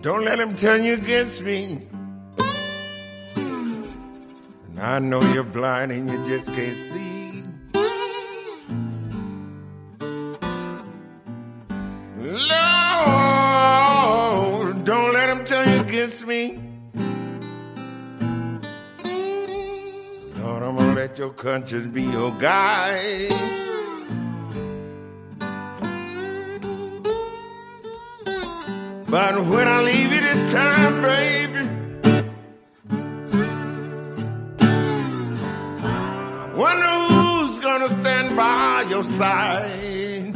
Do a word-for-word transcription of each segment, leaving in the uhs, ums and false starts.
Don't let him turn you against me. And I know you're blind and you just can't see. Lord, don't let him turn you against me. Lord, I'm gonna let your conscience be your guide. But when I leave you this time, baby, I wonder who's gonna stand by your side.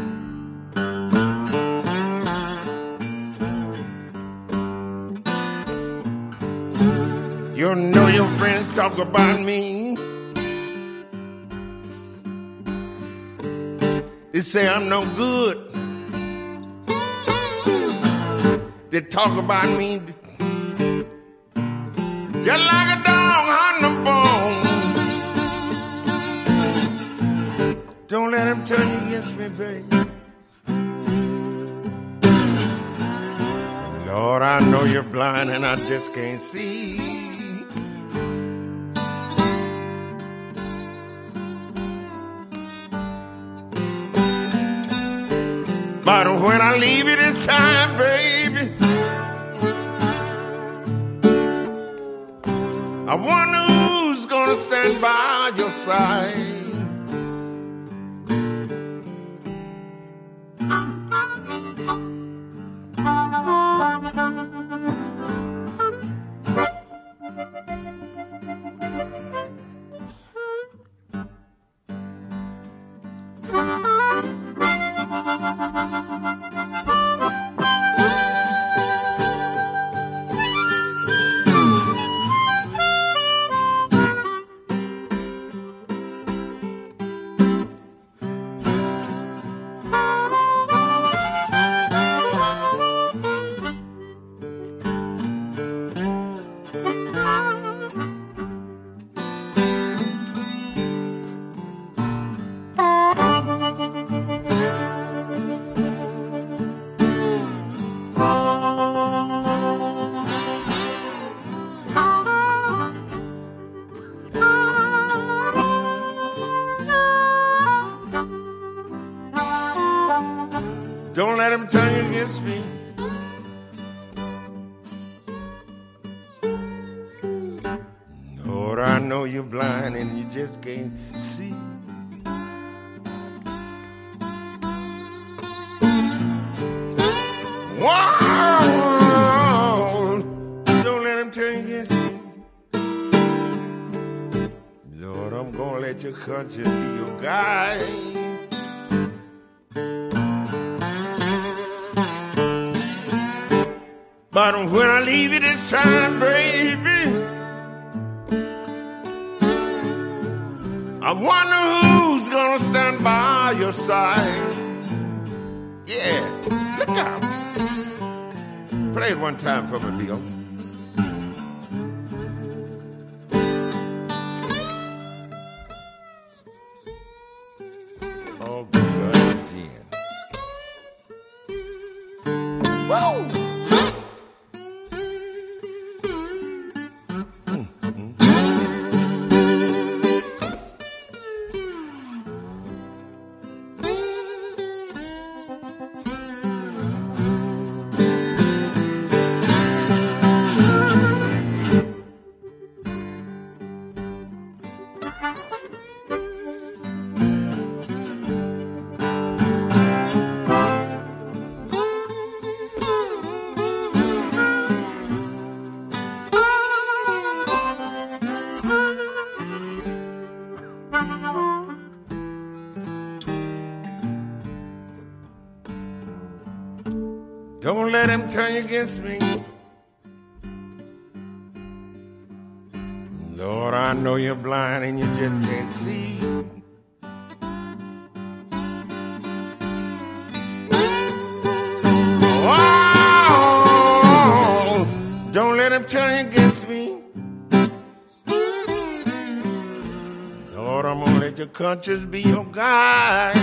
You know your friends talk about me. They say I'm no good. They talk about me just like a dog on the bone. Don't let him turn you against me, baby. Lord, I know you're blind and I just can't see. But when I leave you this time, baby, I wonder who's gonna stand by your side. Don't let him turn you against me. Lord, I know you're blind and you just can't see. Wow! Don't let him turn you against me. Lord, I'm gonna let your conscience be your guide. But when I leave you this time, baby, I wonder who's gonna stand by your side. Yeah, look out. Play it one time for me, Leo. Oh, good again. Whoa! Don't let him turn you against me. Lord, I know you're blind and you just can't see. Wow! Don't let him turn you against me. Lord, I'm gonna let your conscience be your guide.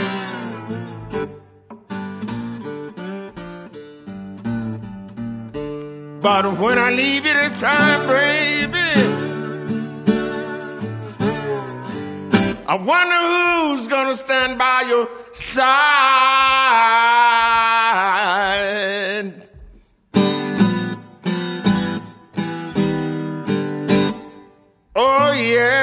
But when I leave you this time, baby, I wonder who's gonna stand by your side. Oh yeah.